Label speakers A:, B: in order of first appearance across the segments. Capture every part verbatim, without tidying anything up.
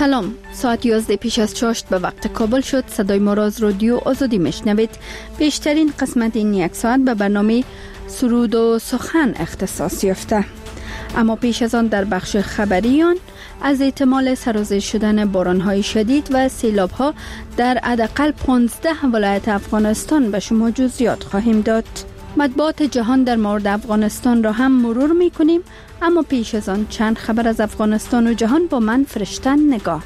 A: سلام، ساعت یازده پیش از چاشت به وقت کابل شد. صدای ما را از رادیو آزادی میشنوید. بیشترین قسمت این یک ساعت به برنامه سرود و سخن اختصاص یافته. اما پیش از آن در بخش خبریان از احتمال سرازیر شدن بارانهای شدید و سیلابها در حداقل پانزده ولایت افغانستان به شما جزئیات خواهیم داد. مطبوعات جهان در مورد افغانستان را هم مرور می کنیم، اما پیش از آن چند خبر از افغانستان و جهان با من فرشتن نگاه.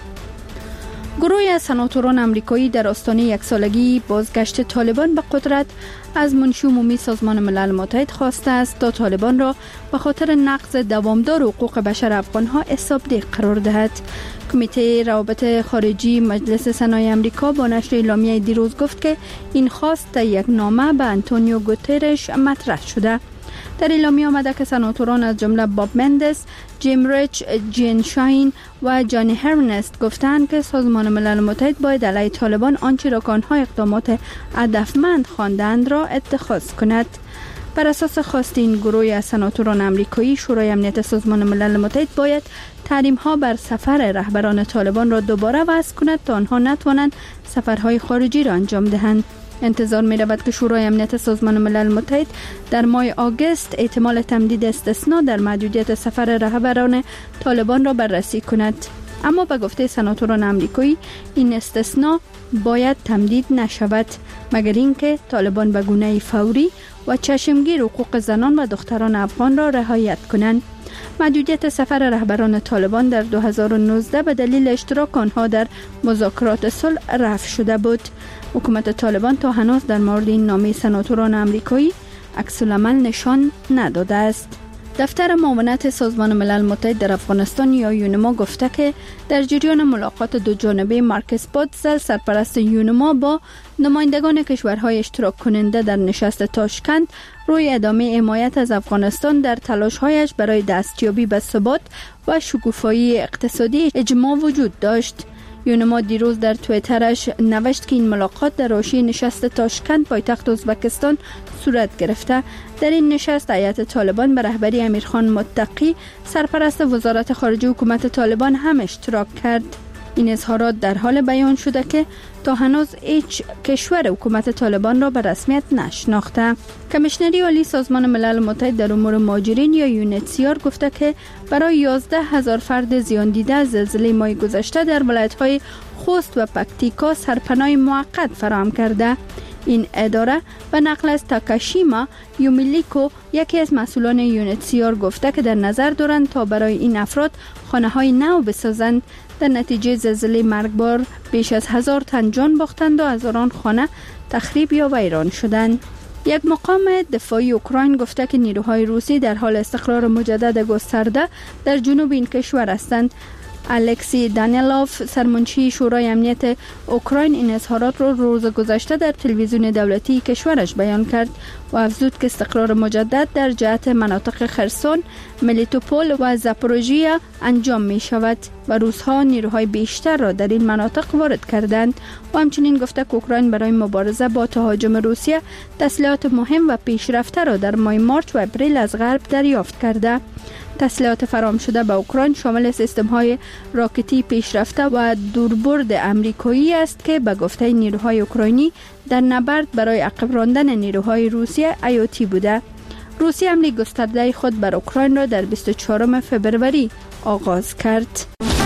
A: گروهی از سناتوران امریکایی در آستانه یک سالگی بازگشت طالبان به قدرت از منشی عمومی سازمان ملل متحد خواسته است تا طالبان را به خاطر نقض دوامدار حقوق بشر افغانها حسابدهی قرار دهد. کمیته روابط خارجی مجلس سنای امریکا با نشر اعلامیه دیروز گفت که این خواست در یک نامه به آنتونیو گوترش مطرح شده. در اعلامیه آمده که سناتوران از جمله باب مندس، جیم ریچ، جین شاین و جانی هرنست گفتند که سازمان ملل متحد باید علیه طالبان آنچه را که آنها اقدامات هدفمند خواندند را اتخاذ کند. بر اساس خواست این گروه از سناتوران امریکایی، شورای امنیت سازمان ملل متحد باید تحریم ها بر سفر رهبران طالبان را دوباره وضع کند تا آنها نتوانند سفرهای خارجی را انجام دهند. انتظار می رود که شورای امنیت سازمان ملل متحد در ماه آگوست احتمال تمدید استثناء در محدودیت سفر رهبران طالبان را بررسی کند. اما به گفته سناتوران امریکایی این استثناء باید تمدید نشود مگر اینکه طالبان به گونه فوری و چشمگیر حقوق زنان و دختران افغان را رعایت کنند. محدودیت سفر رهبران طالبان در دو هزار و نوزده به دلیل اشتراک آنها در مذاکرات صلح رفع شده بود. حکومت طالبان تا هنوز در مورد این نامه سناتوران امریکایی عکس العمل نشان نداده است. دفتر معاونت سازمان ملل متحد در افغانستان یا یونما گفته که در جریان ملاقات دو جانبه مارکس باتزل سرپرست یونما با نمایندگان کشورهای اشتراک کننده در نشست تاشکند روی ادامه حمایت از افغانستان در تلاش‌هایش برای دستیابی به ثبات و شکوفایی اقتصادی اجماع وجود داشت. یونما دیروز در توییترش نوشت که این ملاقات در حاشیه نشست تاشکند پایتخت ازبکستان صورت گرفته. در این نشست هیئت طالبان به رهبری امیرخان متقی سرپرست وزارت خارجه حکومت طالبان هم اشتراک کرد. این اظهارات در حال بیان شده که تا هنوز هیچ کشور حکومت طالبان را به رسمیت نشناخته. کمیشنری عالی سازمان ملل متحد در امور مهاجرین یا یونیتسیار گفته که برای یازده هزار فرد زیان دیده از زلزله ماه گذشته در ولایت‌های خوست و پکتیکا سرپناه موقت فراهم کرده. این اداره به نقل از تاکاشیما یومیلیکو یکی از مسئولان یونیتسیار گفته که در نظر دارند تا برای این افراد خانه‌های نو بسازند. در نتیجه زلزله مرگبار بیش از هزار تن جان باختند و هزاران خانه تخریب یا ویران شدند. یک مقام دفاعی اوکراین گفته که نیروهای روسی در حال استقرار مجدد گسترده در جنوب این کشور هستند. الکسی دانیلوف سرمنشی شورای امنیت اوکراین این اظهارات را روز گذشته در تلویزیون دولتی کشورش بیان کرد و افزود که استقرار مجدد در جهت مناطق خرسون، ملیتوپول و زاپوروژیا انجام می شود و روس‌ها نیروهای بیشتر را در این مناطق وارد کردند و همچنین گفته که اوکراین برای مبارزه با تهاجم روسیه تسلیحات مهم و پیشرفته را در ماه مارچ و اپریل از غرب دریافت کرده. تسلیحات فراهم شده به اوکراین شامل سیستم‌های راکتی پیشرفته و دوربرد امریکایی است که به گفته نیروهای اوکراینی در نبرد برای عقب راندن نیروهای روسیه حیاتی بوده. روسیه حمله گسترده خود بر اوکراین را در بیست و چهارم فوریه آغاز کرد.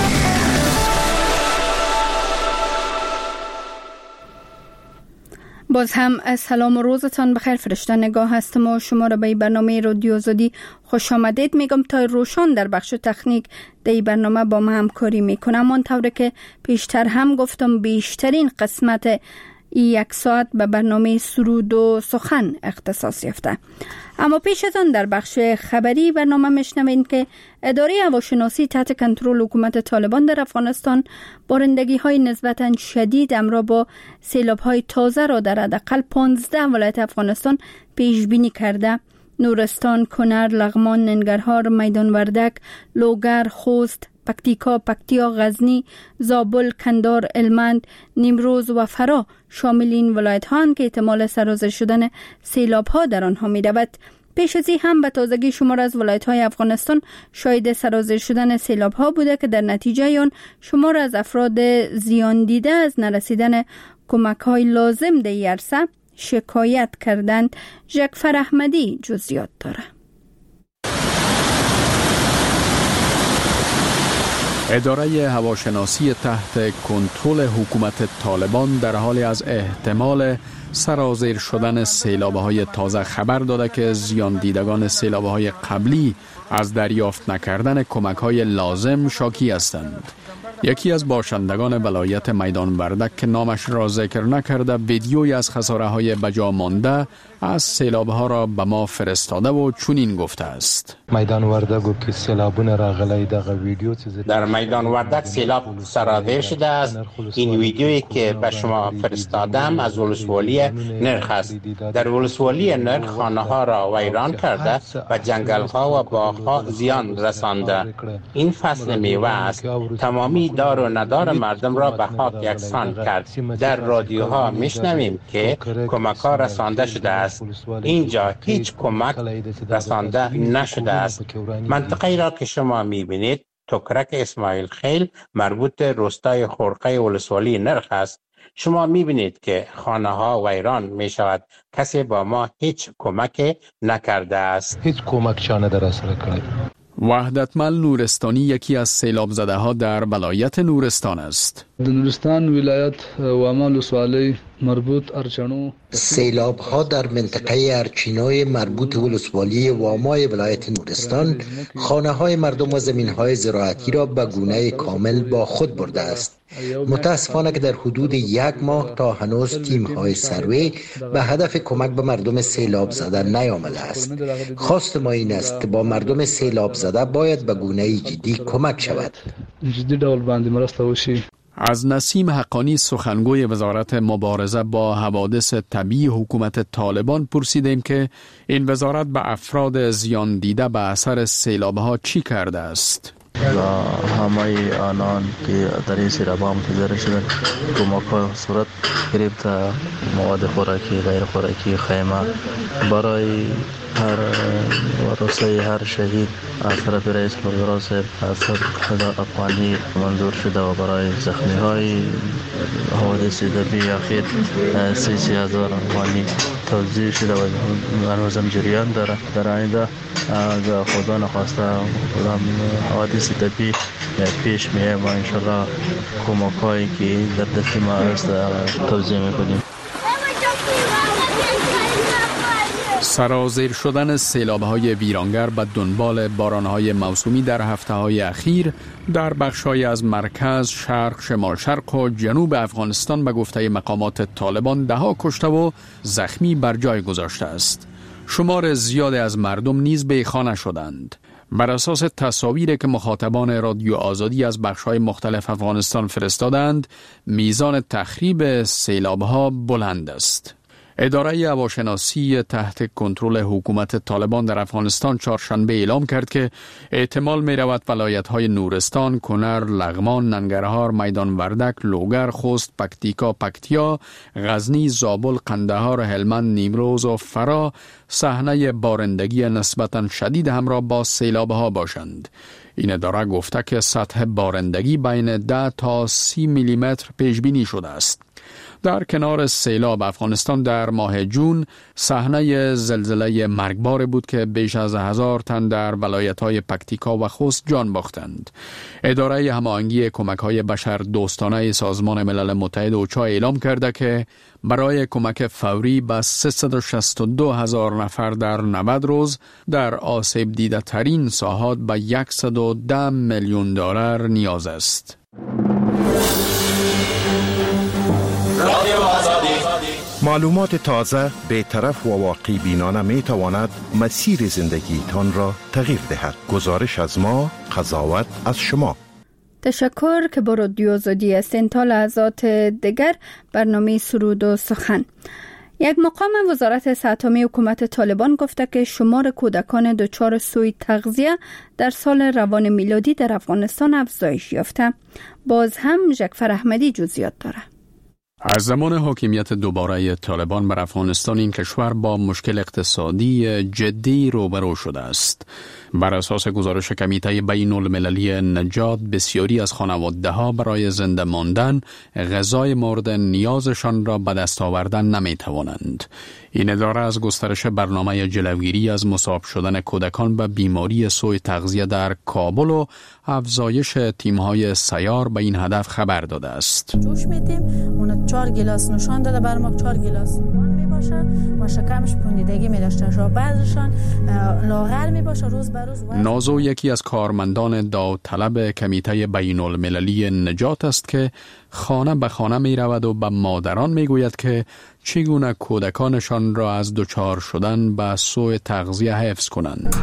A: باز هم سلام و روزتان بخیر. فرشته نگاه هستم و شما را به برنامه رادیو آزادی خوش آمدید میگم. تا روشان در بخش تکنیک در این برنامه با ما همکاری میکنم. آنطوری که پیشتر هم گفتم بیشترین قسمت یک ساعت به برنامه سرود و سخن اختصاص یافته. اما پیش از آن در بخش خبری برنامه میشنوید که اداره هواشناسی تحت کنترل حکومت طالبان در افغانستان بارندگی های نسبتاً شدید همراه با سیلاب های تازه را در حداقل پانزده ولایت افغانستان پیش بینی کرده. نورستان، کنر، لغمان، ننگرهار، میدان وردک، لوگر، خوست، پکتیکا، پکتیا، غزنی، زابل، کندهار، هلمند، نیمروز و فرا شامل این ولایت ها که احتمال سرازیر شدن سیلاب ها در آنها می رود. پیش از این هم به تازگی شمار از ولایت‌های افغانستان شاهد سرازیر شدن سیلاب‌ها بوده که در نتیجه آن شمار از افراد زیان دیده از نرسیدن کمک‌های لازم در این عرصه شکایت کردند. جعفر احمدی جزئیات داره.
B: اداره هواشناسی تحت کنترل حکومت طالبان در حال از احتمال سرازیر شدن سیلاب‌های تازه خبر داده که زیان دیدگان سیلاب‌های قبلی از دریافت نکردن کمک‌های لازم شاکی هستند. یکی از باشندگان ولایت میدان وردک که نامش را ذکر نکرده ویدیویی از خساره‌های بجا مانده از سیلاب‌ها را به ما فرستاده و چنین گفته است:
C: میدان وردک که سیلابونه راغلی دغه ویدیو
D: در میدان وردک سیلاب سرازیر شده است. این ویدیویی که به شما فرستادم از ولسوالی نرخ است. در ولسوالی نرخ خانه‌ها را ویران کرده و جنگل‌ها و باغ‌ها زیان رسانده. این فصل میوه است. تمامی دار و ندار مردم را به خاک یکسان کرد. در رادیوها میشنویم که کمک‌ها رسانده شده است. اینجا هیچ کمک رسانده نشده است. منطقه‌ای را که شما می‌بینید تکرک اسماعیل خیل مربوط روستای خرقه ولسوالی نرخ است. شما می‌بینید که خانه‌ها ویران می‌شود. کسی با ما هیچ کمک نکرده است.
C: هیچ کمک شانه در اثر کرد.
B: وحدتمل نورستانی یکی از سیلاب زده ها در ولایت نورستان است.
E: در نورستان ولایت واما ولسوالی مربوط ارچنو
F: سیلاب ها در منطقه ارچینای مربوط ولسوالی وامای ولایت نورستان خانه های مردم و زمین های زراعتی را به گونه کامل با خود برده است. متاسفانه که در حدود یک ماه تا هنوز تیم های سروی به هدف کمک به مردم سیلاب زده نیامده است. خواست ما این است که با مردم سیلاب زده باید به گونه جدی کمک شود.
E: جدی ډول باندې مرسته وشي.
B: از نسیم حقانی سخنگوی وزارت مبارزه با حوادث طبیعی حکومت طالبان پرسیدیم که این وزارت به افراد زیان دیده به اثر سیلاب‌ها چی کرده است.
G: و همه آنان که در این سیلاب‌ها متضرر شدند کمک‌های صورت گرفت، مواد خوراکی، غیر خوراکی، خیمه برای هر ورثه هر شهید از طرف رئیس الوزراء صاحب از هزار افغانی منظور شده و برای زخمی های حوادث طبیعی اخیر سی سی هزار افغانی توزیع شده و هنوزم جریان داره. در آینده از خدا نخواسته حوادث طبیعی پیش میه و انشالله کمک هایی که در دست ما است توزیع میکنیم.
B: سرازیر شدن سیلاب‌های ویرانگر به دنبال باران‌های موسومی در هفته‌های اخیر در بخش‌های از مرکز، شرق، شمال شرق و جنوب افغانستان به گفته مقامات طالبان ده‌ها کشته و زخمی بر جای گذاشته است. شمار زیادی از مردم نیز بیخانه شدند. بر اساس تصاویری که مخاطبان رادیو آزادی از بخش‌های مختلف افغانستان فرستادند، میزان تخریب سیلاب‌ها بلند است. اداره هواشناسی تحت کنترل حکومت طالبان در افغانستان چهارشنبه اعلام کرد که احتمال می رود ولایت‌های نورستان، کنر، لغمان، ننگرهار، میدان وردک، لوگر، خوست، پکتیکا، پکتیا، غزنی، زابل، قندهار، هلمند، نیمروز و فرا صحنه بارندگی نسبتاً شدید همراه با سیلاب‌ها باشند. این اداره گفته که سطح بارندگی بین ده تا سی میلی متر پیش بینی شده است. در کنار سیلاب افغانستان در ماه جون صحنه زلزله مرگبار بود که بیش از هزار تن در ولایت‌های پکتیکا و خوست جان باختند. اداره هماهنگی کمک‌های بشر دوستانه سازمان ملل متحد اوچا اعلام کرده که برای کمک فوری به سیصد و شصت و دو هزار نفر در نود روز در آسیب دیده ترین ساحات به صد و ده میلیون دلار نیاز است.
H: معلومات تازه، بی‌طرف و واقعی بینانه می تواند مسیر زندگی تان را تغییر دهد. گزارش از ما، قضاوت از شما.
A: تشکر که با رادیو آزادی هستین. تا لحظات دیگر برنامه سرود و سخن. یک مقام وزارت صحت عامه حکومت طالبان گفته که شمار کودکان دچار سوء تغذیه در سال روان میلادی در افغانستان افزایش یافته. باز هم جعفر احمدی جزئیات داره.
B: از زمان حاکمیت دوباره طالبان بر افغانستان این کشور با مشکل اقتصادی جدی روبرو شده است. بر اساس گزارش کمیته بین المللی نجات، بسیاری از خانواده‌ها برای زنده ماندن غذای مورد نیازشان را به دست آوردن نمی توانند. این اداره از گسترش برنامه جلوگیری از مصاب شدن کودکان به بیماری سوء تغذیه در کابل و افزایش تیم‌های سیار به این هدف خبر داده است.
I: جوش میدیم، اون چهار گلاس نشان داده بر ما چهار گلاس نان میباشه و شکمش پوندیدگی میداشته، شو بعضشان لاغر میباشه روز به روز.
B: نازو یکی از کارمندان داوطلب کمیته بین المللی نجات است که خانه به خانه می رود و به مادران می گوید که چگونه کودکانشان را از دچار شدن به سوء تغذیه حفظ کنند.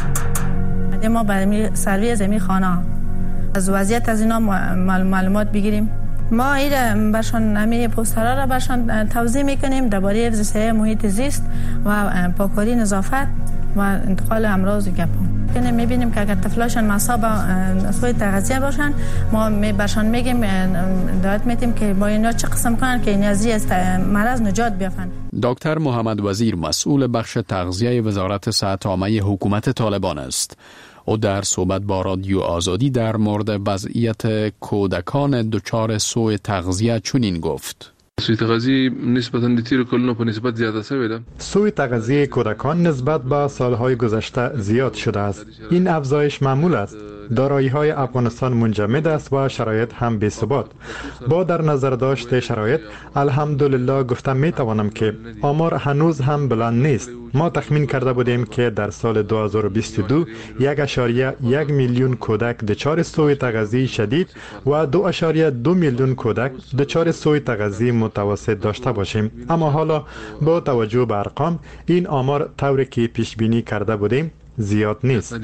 I: ما برای سروی زمین خانه از وضعیت از اینا معلومات بگیریم. ما این برشان نمی پوسترها را برشان توضیح میکنیم درباره حفظ صحی محیط زیست و پاکاری نظافت و انتقال امراض و گپا. کنه میبینیم که اگر طفلاشان مصاب سوء تغذیه باشن، ما می برشان میگیم دعوت میتیم که با اینا چه قسم کنن که این از مرض نجات بیافن.
B: دکتر محمد وزیر مسئول بخش تغذیه وزارت صحت عامه حکومت طالبان است. او در صحبت با رادیو آزادی در مورد وضعیت کودکان دچار سوء تغذیه چنین گفت:
E: سوء تغذیه نسبتاً تیر کلونو په نسبت زیاده شوی ده.
J: سوء تغذیه کودکان نسبت به سالهای گذشته زیاد شده است. این افزایش معمول است. دارایی‌های افغانستان منجمد است و شرایط هم بی‌ثبات. با در نظر داشت شرایط، الحمدلله گفتم میتوانم که آمار هنوز هم بلند نیست. ما تخمین کرده بودیم که در سال دو هزار و بیست و دو یک اشاریه یک میلیون کودک دچار سوء تغذیه شدید و دو اشاریه دو میلیون کودک دچار سوء تغذیه متوسط داشته باشیم. اما حالا با توجه به ارقام، این آمار طوری که پیش بینی کرده بودیم زیاد نیست.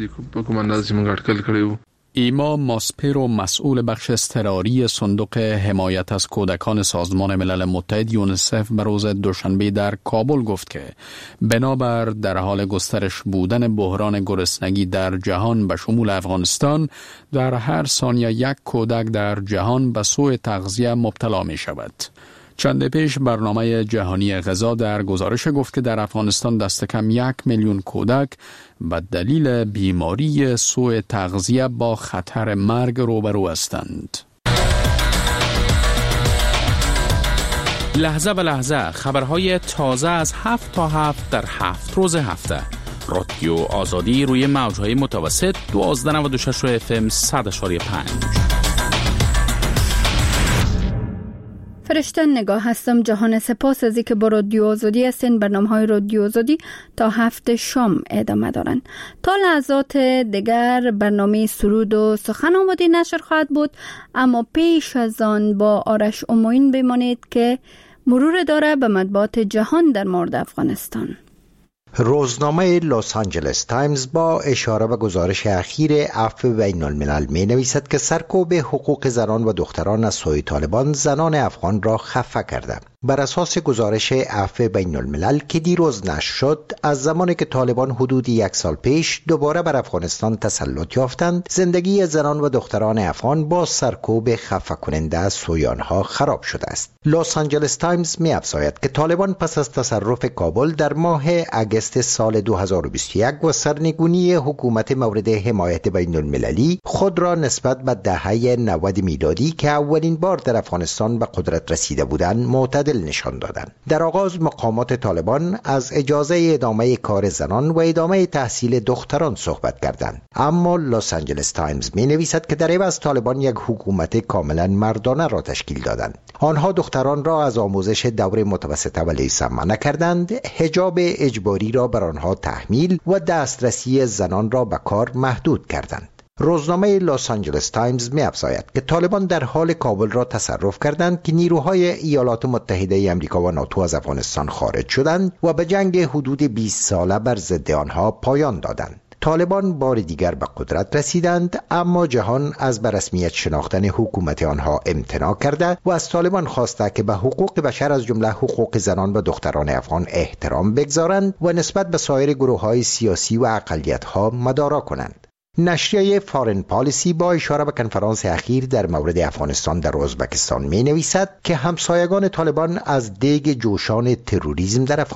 B: ایما ماسپرو مسئول بخش اضطراری صندوق حمایت از کودکان سازمان ملل متحد یونیسف به روز دوشنبه در کابل گفت که بنابر در حال گسترش بودن بحران گرسنگی در جهان به شمول افغانستان، در هر ثانیه یک کودک در جهان به سوء تغذیه مبتلا می شود. چند پیش برنامه جهانی غذا در گزارش گفت که در افغانستان دست کم یک میلیون کودک به دلیل بیماری سوء تغذیه با خطر مرگ روبرو هستند.
K: لحظه به لحظه خبرهای تازه از هفت تا هفت در هفت روز هفته. رادیو آزادی روی موجهای متوسط دوازده نود و شش اف ام صد و پنج.
A: فرشته نگاه هستم. جهان سپاس از اینکه با رادیو آزادی هستین. برنامه‌های رادیو آزادی تا هفت شام ادامه دارن. تا لحظات دیگر برنامه سرود و سخن آماده نشر خواهد بود، اما پیش از آن با آرش اموین بمانید که مرور داره به مطبوعات جهان در مورد افغانستان.
F: روزنامه لس آنجلس تایمز با اشاره به گزارش اخیر عفو بین الملل می نویسد که سرکوب حقوق زنان و دختران از سوی طالبان زنان افغان را خفه کرده. بر اساس گزارش عفو بین الملل که دیروز نشر شد، از زمانی که طالبان حدود یک سال پیش دوباره بر افغانستان تسلط یافتند، زندگی زنان و دختران افغان با سرکوب خفه کننده از سوی آنها خراب شده است. لس آنجلس تایمز می افزاید که طالبان پس از تصرف کابل در ماه اگست سال دو هزار و بیست و یک و سرنگونی حکومت مورد حمایت بین المللی خود را نسبت به دهه نود میلادی که اولین بار در افغانستان به قدرت رسیده بودند معتدل نشان دادند. در آغاز مقامات طالبان از اجازه ادامه کار زنان و ادامه تحصیل دختران صحبت کردند، اما لس آنجلس تایمز می نویسد که در عوض طالبان یک حکومت کاملا مردانه را تشکیل دادند. آنها دختران را از آموزش دوره متوسطه و لیسانس منع کردند، حجاب اجباری را بر آنها تحمیل و دسترسی زنان را به کار محدود کردند. روزنامه لس آنجلس تایمز می افزاید که طالبان در حال کابل را تصرف کردند که نیروهای ایالات متحده آمریکا و ناتو از افغانستان خارج شدند و به جنگ حدود بیست ساله بر ضد آنها پایان دادند. طالبان بار دیگر به قدرت رسیدند، اما جهان از به رسمیت شناختن حکومت آنها امتناع کرده و از طالبان خواسته که به حقوق بشر از جمله حقوق زنان و دختران افغان احترام بگذارند و نسبت به سایر گروه‌های سیاسی و اقلیت‌ها مدارا کنند. نشریه فارن پالیسی با اشاره به کنفرانس اخیر در مورد افغانستان در ازبکستان می نویسد که همسایگان طالبان از دیگ جوشان تروریسم در